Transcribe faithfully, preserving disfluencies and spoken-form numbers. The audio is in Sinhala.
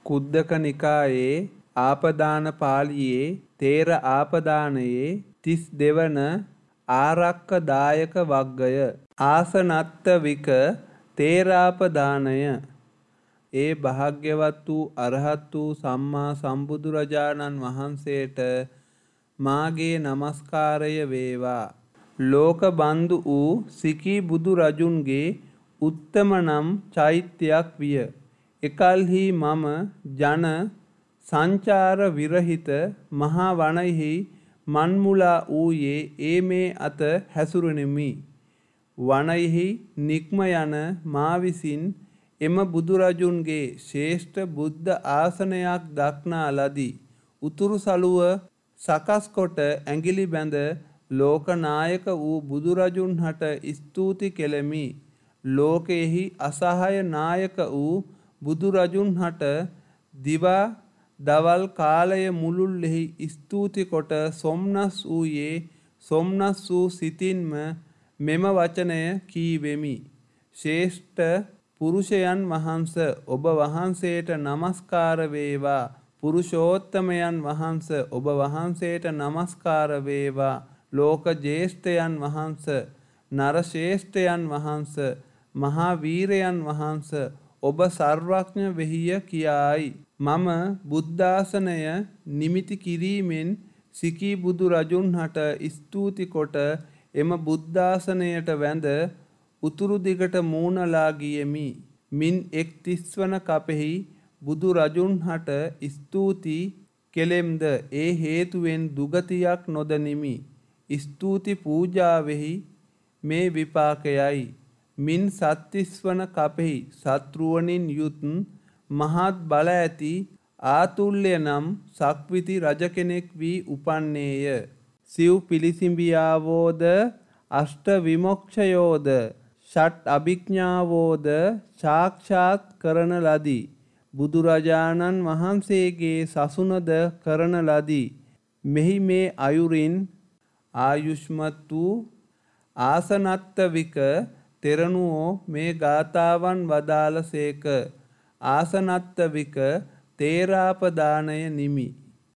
කුද්දක නිකායේ ආපදාන පාළියේ තේර ආපදානයේ තිස් දෙවන ආරක්ක දායක වග්ගය. ආසනත්ත වික තේරාපදානය. ඒ භාග්‍යවත් වූ අරහත් වූ සම්මා සම්බුදුරජාණන් වහන්සේට මාගේ නමස්කාරය වේවා. ලෝක බන්දු වූ සිකී බුදු රජුන්ගේ උත්තම නම් චෛත්‍යයක් විය. එකල්හි මම ජන සංචාර විරහිත මහා වනයෙහි මන්මුලා වූයේ ඒ මේ අත හැසුරුනිමි. වනයෙහි නික්ම යන මා විසින් එම බුදුරජුන්ගේ ශ්‍රේෂ්ඨ බුද්ධ ආසනයක් දක්නා ලදී. උතුරු සළුව සකස් කොට ඇඟිලි බැඳ ලෝකනායක වූ බුදුරජුන් හට ස්තුති කෙලෙමි. ලෝකයෙහි අසහාය නායක වූ බුදුරජුන් හට දිවා දවල් කාලය මුළුල්ලෙහි ස්තුති කොට සොම්නස් වූයේ සොම්නස් වූ සිතින්ම මෙම වචනය කීවෙමි. ශ්‍රේෂ්ඨ පුරුෂයන් වහන්ස ඔබ වහන්සේට නමස්කාර වේවා. පුරුෂෝත්තමයන් වහන්ස ඔබ වහන්සේට නමස්කාර වේවා. ලෝක ජේෂ්ඨයන් වහන්ස නර ශ්‍රේෂ්ඨයන් වහන්ස මහා වීරයන් වහන්ස ඔබ සර්වඥ වෙහිය කියායි. මම බුද්ධාසනය නිමිති කිරීමෙන් සිකී බුදු රජුන් හට ස්තුති කොට එම බුද්ධාසනයට වැඳ උතුරු දිගට මූණලා ගියෙමි. මින් එක් තිස්වන කපෙහි බුදු රජුන් හට ස්තුති කෙලෙම්ද ඒ හේතුවෙන් දුගතියක් නොදනිමි. ස්තුති පූජාවෙහි මේ විපාකයයි. මින් සත්තිස්වන කපෙහි සත්රුවනින් යුත් මහත් බල ඇති ආතුල්‍ය නම් සක්විති රජ කෙනෙක් වී උපන්නේය. සිව් පිළිසිඹියාවෝද අෂ්ට විමොක්ෂයෝද ෂට් අභිඥාවෝද සාක්ෂාත් කරන ලදී. බුදුරජාණන් වහන්සේගේ සසුනද කරන ලදී. මෙහි මේ අයුරින් ආයුෂ්මත් වූ ආසනත්ත වික තෙරණුවෝ මේ ගාථාවන් වදාළ සේක. ආසනත්ත වික තේරාපදානය නිමි.